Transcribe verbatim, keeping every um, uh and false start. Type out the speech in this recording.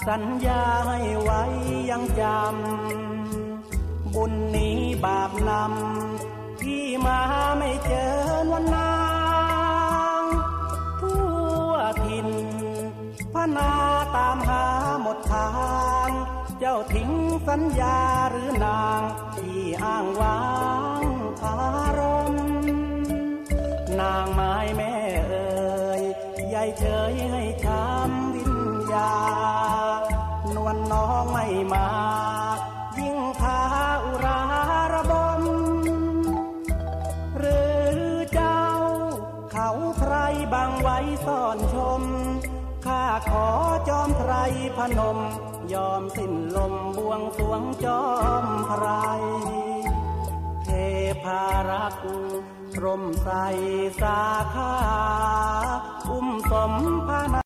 สัญญาให้ไว้ยังจำบุญนี้บาปนำที่มาไม่เจอนวลนางทั่วถิ่นพนาตามหาหมดทางเจ้าทิ้งสัญญาหรือนางที่อ้างว้างอารมณ์นางไม้แม่เอ่ยยายเฉยให้ช้ำวิญญานวลน้องไม่มายิ่งพาอุราระบมหรือเจ้าเขาใครบังไว้ซ่อนชมข้าขอจอมไพรพนมยอมสิ้นลมบวงสรวงจอมไพรเทพารักษ์ร่มใสสาขาอุ้มสมพา